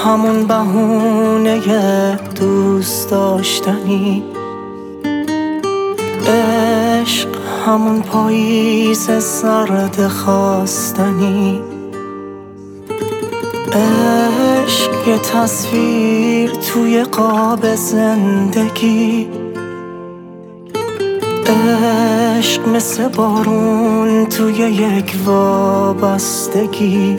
همون بهونه دوست داشتنی، عشق همون پاییز سرد خواستنی، عشق یه تصویر توی قاب زندگی، عشق مثل بارون توی یک وابستگی،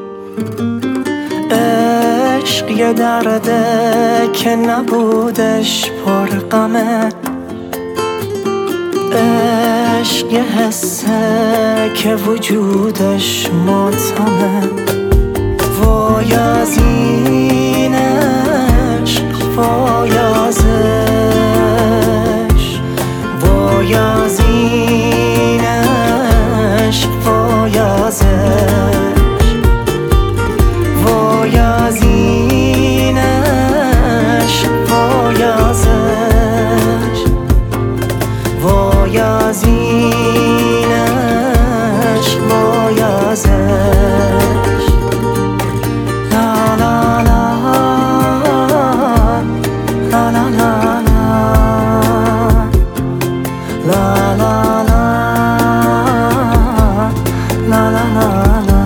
عشق یه درده که نبودش پر غمه، عشق یه حسه که وجودش ماتمه. وای از این عشق، وای از عشق، وای از این عشق، وای از عشق، وای از این عشق، وای از عشق، وای از این عشق، وای از عشق. لا لا لا لا لا لا لا لا لا لا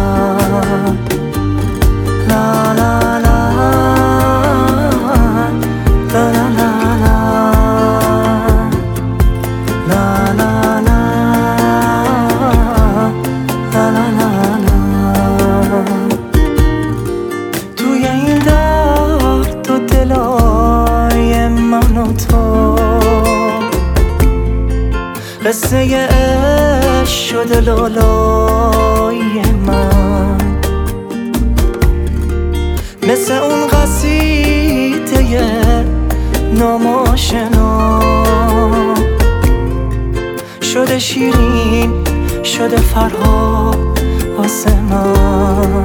توی این درد و دلای من و تو قصه عشق شده لالای من، مثل اون قصیده ناماشنا شده شیرین، شده فرها واسه من.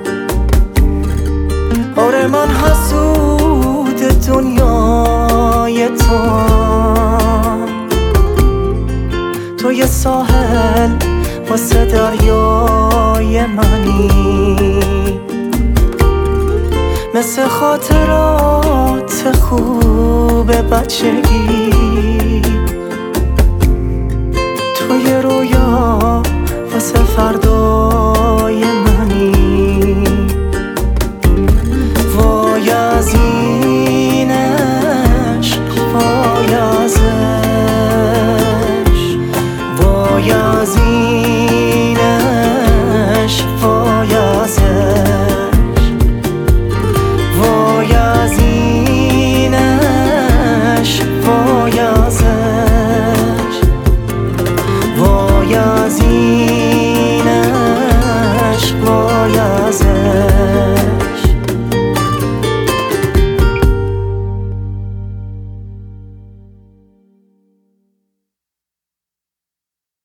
آره من حسود دنیای تو یه ساحل واسه دریای منی، مثل خاطرات خوب بچگی توی رویا واسه فردا